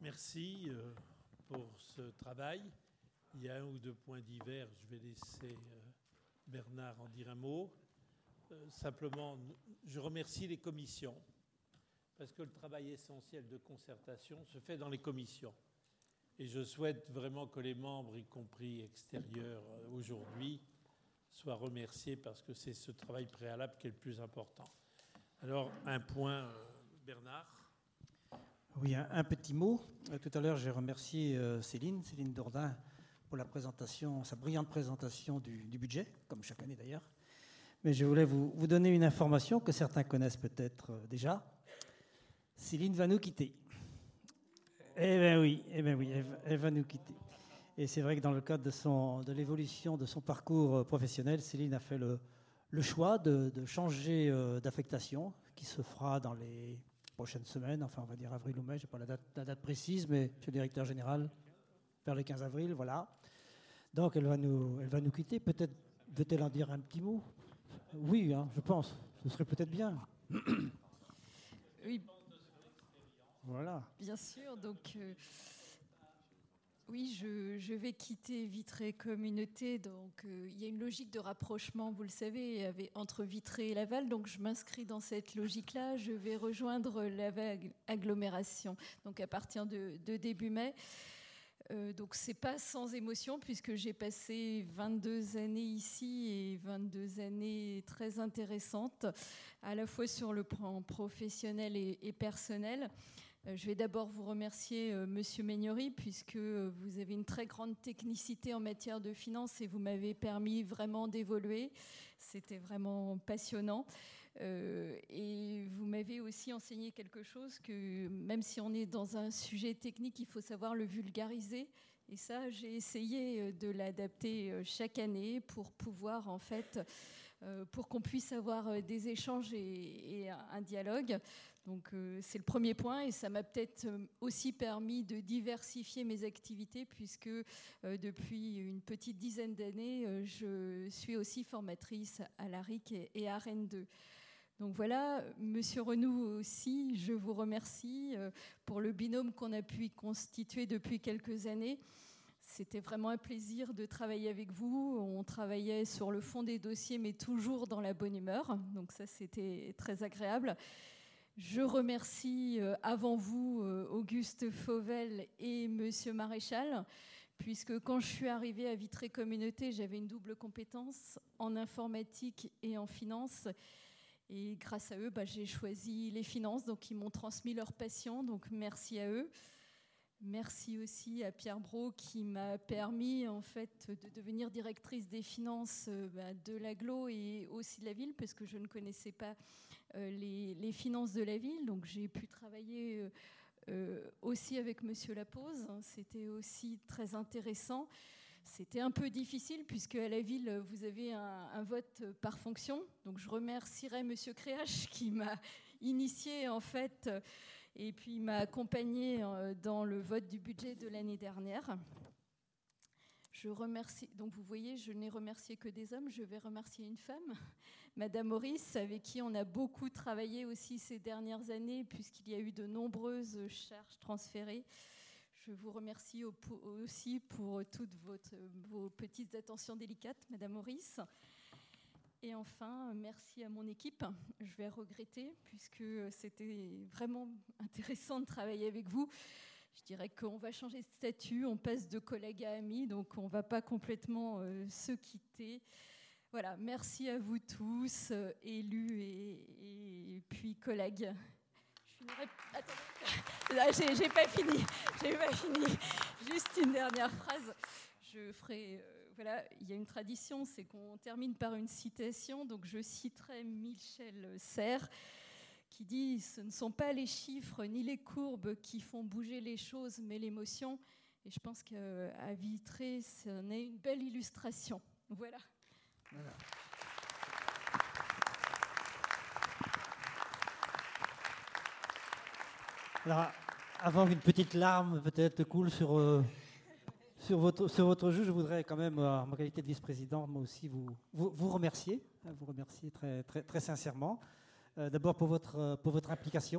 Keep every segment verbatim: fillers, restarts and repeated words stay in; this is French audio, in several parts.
Merci euh, pour ce travail. Il y a un ou deux points divers. Je vais laisser euh, Bernard en dire un mot. Euh, simplement, je remercie les commissions parce que le travail essentiel de concertation se fait dans les commissions. Et je souhaite vraiment que les membres, y compris extérieurs euh, aujourd'hui, soient remerciés parce que c'est ce travail préalable qui est le plus important. Alors, un point, euh, Bernard. Oui, un, un petit mot. Euh, tout à l'heure, j'ai remercié euh, Céline, Céline Dordain, pour la présentation, sa brillante présentation du, du budget, comme chaque année d'ailleurs. Mais je voulais vous, vous donner une information que certains connaissent peut-être euh, déjà. Céline va nous quitter. Eh bien oui, eh ben oui elle, elle va nous quitter. Et c'est vrai que dans le cadre de, son, de l'évolution de son parcours professionnel, Céline a fait le, le choix de, de changer euh, d'affectation, qui se fera dans les prochaines semaines, enfin on va dire avril ou mai, je n'ai pas la date, la date précise, mais monsieur le directeur général, vers le quinze avril, voilà. Donc elle va nous, elle va nous quitter. Peut-être veut-elle en dire un petit mot? Oui, hein, je pense. Ce serait peut-être bien. Oui. Voilà. Bien sûr. Donc, euh, oui, je, je vais quitter Vitré Communauté. Donc, euh, il y a une logique de rapprochement, vous le savez, avec, entre Vitré et Laval. Donc, je m'inscris dans cette logique-là. Je vais rejoindre Laval Agglomération. Donc, à partir de, de début mai. Euh, donc c'est pas sans émotion puisque j'ai passé vingt-deux années ici et vingt-deux années très intéressantes, à la fois sur le plan professionnel et, et personnel. Euh, je vais d'abord vous remercier, euh, Monsieur Mégnori, puisque vous avez une très grande technicité en matière de finances et vous m'avez permis vraiment d'évoluer. C'était vraiment passionnant. Euh, et vous m'avez aussi enseigné quelque chose que même si on est dans un sujet technique, il faut savoir le vulgariser. Et ça, j'ai essayé de l'adapter chaque année pour pouvoir, en fait, euh, pour qu'on puisse avoir des échanges et, et un dialogue. Donc, euh, c'est le premier point. Et ça m'a peut-être aussi permis de diversifier mes activités puisque euh, depuis une petite dizaine d'années, euh, je suis aussi formatrice à l'A R I C et à Rennes deux. Donc voilà, Monsieur Renou aussi, je vous remercie pour le binôme qu'on a pu constituer depuis quelques années. C'était vraiment un plaisir de travailler avec vous. On travaillait sur le fond des dossiers, mais toujours dans la bonne humeur. Donc ça, c'était très agréable. Je remercie avant vous Auguste Fauvel et Monsieur Maréchal, puisque quand je suis arrivée à Vitré Communauté, j'avais une double compétence en informatique et en finance. Et grâce à eux, bah, j'ai choisi les finances, donc ils m'ont transmis leur passion, donc merci à eux. Merci aussi à Pierre Brault qui m'a permis en fait de devenir directrice des finances bah, de l'agglo et aussi de la ville, parce que je ne connaissais pas euh, les, les finances de la ville, donc j'ai pu travailler euh, euh, aussi avec Monsieur Lapose. C'était aussi très intéressant. C'était un peu difficile puisque à la ville, vous avez un, un vote par fonction. Donc je remercierai Monsieur Créache qui m'a initié en fait et puis m'a accompagné dans le vote du budget de l'année dernière. Je remercie. Donc vous voyez, je n'ai remercié que des hommes. Je vais remercier une femme, Madame Maurice, avec qui on a beaucoup travaillé aussi ces dernières années puisqu'il y a eu de nombreuses charges transférées. Je vous remercie aussi pour toutes votre, vos petites attentions délicates, Madame Maurice. Et enfin, merci à mon équipe. Je vais regretter, puisque c'était vraiment intéressant de travailler avec vous. Je dirais qu'on va changer de statut, on passe de collègues à amis, donc on ne va pas complètement euh, se quitter. Voilà, merci à vous tous, euh, élus et, et puis collègues. Attendez, j'ai, j'ai pas fini. J'ai pas fini. Juste une dernière phrase. Je ferai. Euh, voilà, il y a une tradition, c'est qu'on termine par une citation. Donc, je citerai Michel Serres, qui dit :« Ce ne sont pas les chiffres ni les courbes qui font bouger les choses, mais l'émotion. » Et je pense qu'à Vitré, c'en est une belle illustration. Voilà. Voilà. Alors, avant qu'une petite larme peut-être coule sur, euh, sur, votre, sur votre jeu, je voudrais quand même, euh, en ma qualité de vice-président, moi aussi vous, vous, vous remercier, vous remercier très, très, très sincèrement. Euh, d'abord pour votre, pour votre implication,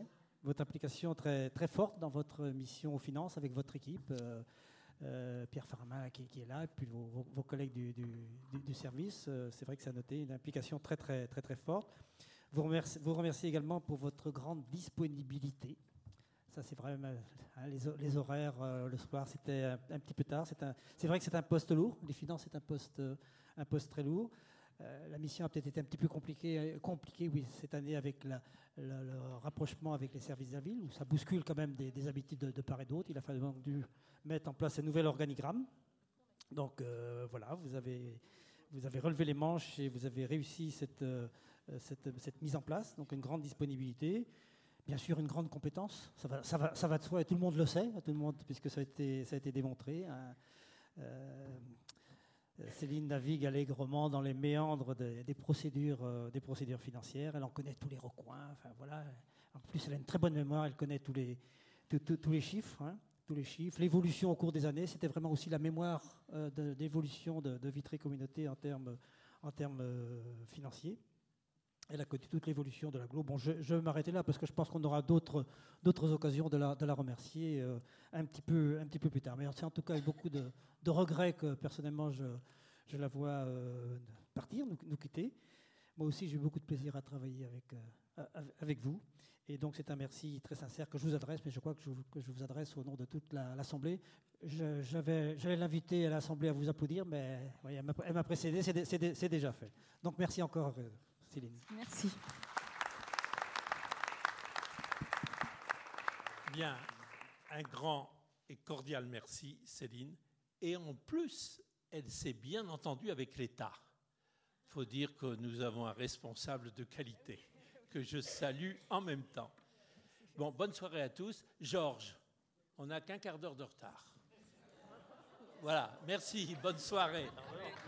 votre implication très, très forte dans votre mission aux finances avec votre équipe. Euh, euh, Pierre Farman qui, qui est là, et puis vos, vos, vos collègues du, du, du, du service. Euh, c'est vrai que ça a noté une implication très, très, très, très forte. Vous remerciez, vous remerciez également pour votre grande disponibilité. Ça, c'est vraiment hein, les, les horaires euh, le soir, c'était un, un petit peu tard. C'est, un, c'est vrai que c'est un poste lourd. Les finances, c'est un poste, un poste très lourd. Euh, la mission a peut-être été un petit peu compliquée, compliquée oui, cette année avec la, la, le rapprochement avec les services de la ville, où ça bouscule quand même des, des habitudes de, de part et d'autre. Il a fallu donc dû mettre en place un nouvel organigramme. Donc euh, voilà, vous avez, vous avez relevé les manches et vous avez réussi cette, euh, cette, cette mise en place. Donc une grande disponibilité. Bien sûr, une grande compétence, ça va, ça va, ça va de soi, et tout le monde le sait, tout le monde, puisque ça a été, ça a été démontré. Hein. Euh, Céline navigue allègrement dans les méandres des, des, procédures, euh, des procédures financières, elle en connaît tous les recoins, enfin, voilà. En plus, elle a une très bonne mémoire, elle connaît tous les, tous, tous, tous les chiffres, hein, tous les chiffres. L'évolution au cours des années, c'était vraiment aussi la mémoire euh, de, d'évolution de, de Vitré Communauté en termes, en termes euh, financiers. Elle a connu toute l'évolution de la Glo. Bon, je, je vais m'arrêter là parce que je pense qu'on aura d'autres, d'autres occasions de la, de la remercier euh, un, petit peu, un petit peu plus tard. Mais c'est en tout cas avec beaucoup de, de regrets que personnellement je, je la vois euh, partir, nous, nous quitter. Moi aussi, j'ai eu beaucoup de plaisir à travailler avec, euh, avec vous. Et donc, c'est un merci très sincère que je vous adresse, mais je crois que je, que je vous adresse au nom de toute la, l'Assemblée. Je, j'avais, j'allais l'inviter à l'Assemblée à vous applaudir, mais oui, elle, m'a, elle m'a précédé, c'est, c'est, c'est déjà fait. Donc, merci encore. Euh, Céline. Merci. Bien, un grand et cordial merci, Céline. Et en plus, elle s'est bien entendue avec l'État. Il faut dire que nous avons un responsable de qualité, que je salue en même temps. Bon, bonne soirée à tous. Georges, on n'a qu'un quart d'heure de retard. Voilà, merci, bonne soirée.